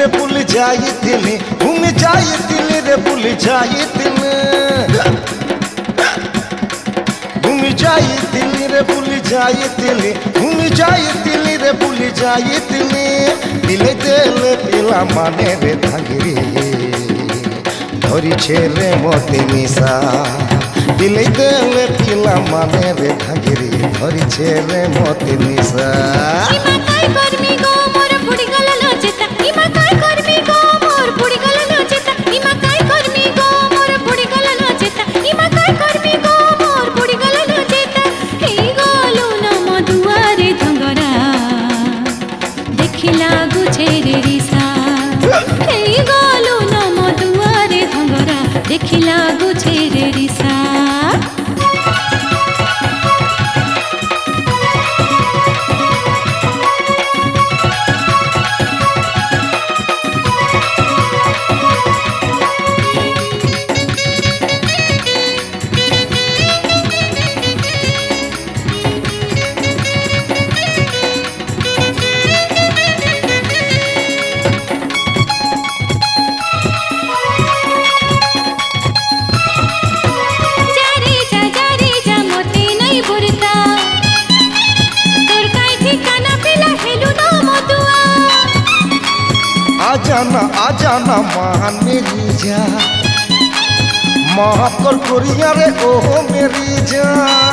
रे भूल जाइतिली घूमि जाइतिली रे भूल जाइतिली घूमि जाइतिली रे भूल जाइतिली घूमि जाइतिली रे भूल जाइतिली दिले देले पिला माने रे धांगिरी धरी छेरे मोते निशा दिले देले पिला माने रे धांगिरी धरी छेरे मोते निशा देखिला गुछे रे रिसा आजाना मान मेरी जा माफ कर कोरिया रे ओ मेरी जा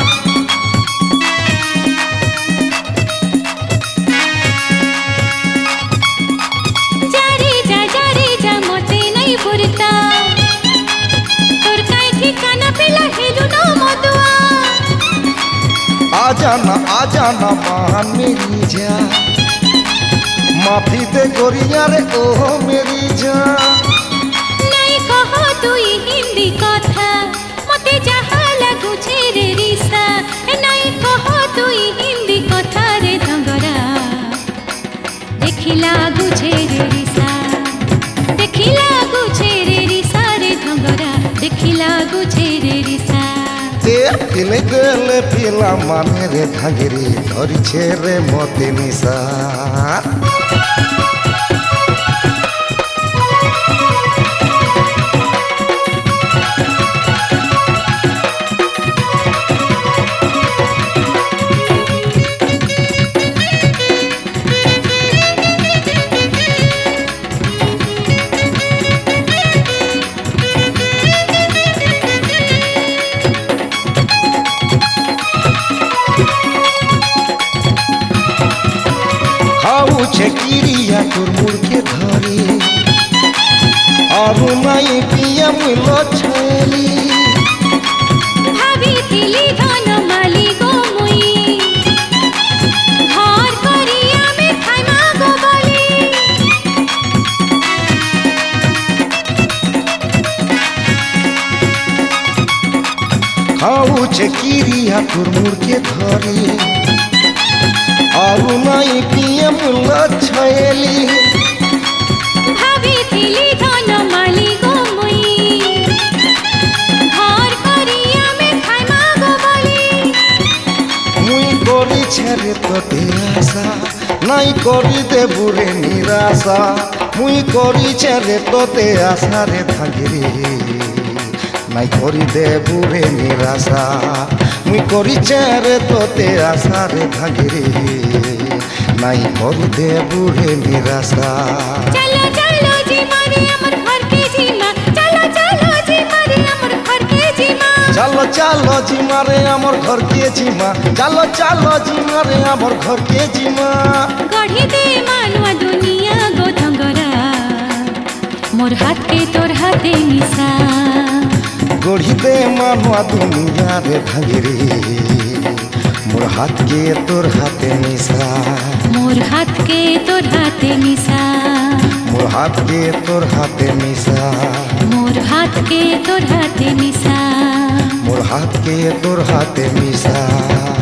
जारे जा मोते नहीं पुरता तोर काई ठिकाना पेला हेलु ना मदुआ आजाना मान मेरी जा माफी दे गोरिया रे ओ मेरी जान नहीं कहो तू हिंदी कथा मते जहा लागू छे रे रिसा नहीं कहो तू हिंदी कथा रे धंगरा देखिला गुछे रे रिसा देखिला गुछे रे रिसा रे धंगरा देखिला गुछे रे रिसा दिले देले पिला माने रे धांगिरी धरी छेरे मोते निशा किरिया तोर मुड़ के धरी और नहीं पिया मिलो छली भाभी तिली धन माली गो मुई घर करिया में खाना गो बली खाऊ छे किरिया तोर मुड़ के धरी और नहीं पिया मिलो छली भाभी तिली धन माली गो मुई घर करिया में खाना गो बली मुई करी छेरे तोते आशा नहीं करी दे बुरे निराशा मुई करी छेरे तोते आशा रे धांगिरी नहीं करी दे बुरे निराशा मुई करी छेरे तोते आशा रे धांगिरी नहीं करी दे बुरे निराशा चलो चलो जी मारे अमर घर के जीमा चलो चलो जी मारे अमर घर के जीमा चलो चलो जी मारे अमर घर के जीमा चलो चलो जी मारे अमर घर के जीमा गढ़ी दे मानवा दुनिया गो धंगरा मोर हाथ के तोर हाथे निशा गढ़ी दे मानवा दुनिया रे धांगिरी मोर हाथ के तोर हाथे निशा मोर हाथ के तोर हाथे निशा मोर हाथ के तोर हाथे निशा मोर हाथ के तोर हाथे निशा मोर हाथ के तोर हाथे निशा।